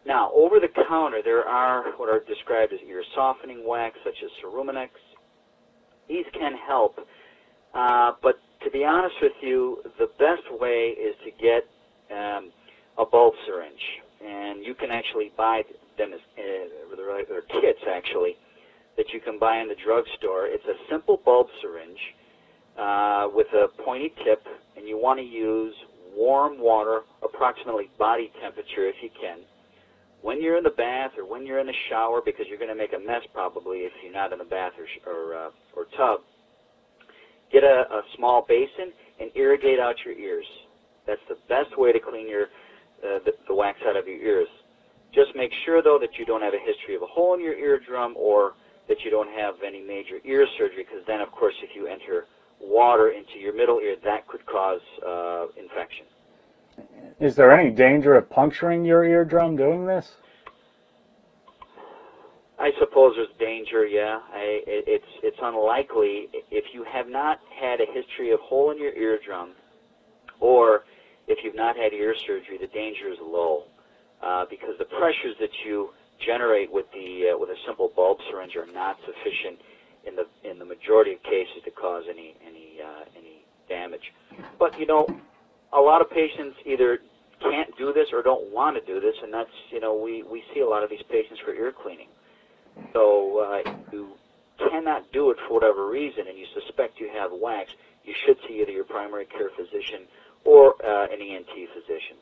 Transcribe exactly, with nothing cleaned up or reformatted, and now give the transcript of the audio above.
Now, over the counter, there are what are described as ear softening wax, such as Cerumenex. These can help, uh, but to be honest with you, the best way is to get um, a bulb syringe, and you can actually buy them as uh, they're kits actually that you can buy in the drugstore. It's a simple bulb syringe uh, with a pointy tip, and you want to use warm water, approximately body temperature if you can, when you're in the bath or when you're in the shower, because you're going to make a mess probably if you're not in the bath or sh or, uh, or tub. Get a, a small basin and irrigate out your ears. That's the best way to clean your uh, the, the wax out of your ears. Just make sure, though, that you don't have a history of a hole in your eardrum or that you don't have any major ear surgery, because then, of course, if you enter water into your middle ear, that could cause uh, infection. Is there any danger of puncturing your eardrum doing this? I suppose there's danger, yeah. I, it, it's, it's unlikely. If you have not had a history of hole in your eardrum, or if you've not had ear surgery, the danger is low, uh, because the pressures that you generate with the uh, with a simple bulb syringe are not sufficient in the in the majority of cases to cause any any uh, any damage. But you know, a lot of patients either can't do this or don't want to do this, and that's, you know, we we see a lot of these patients for ear cleaning. So uh, you cannot do it for whatever reason, and you suspect you have wax, you should see either your primary care physician or uh, an E N T physician.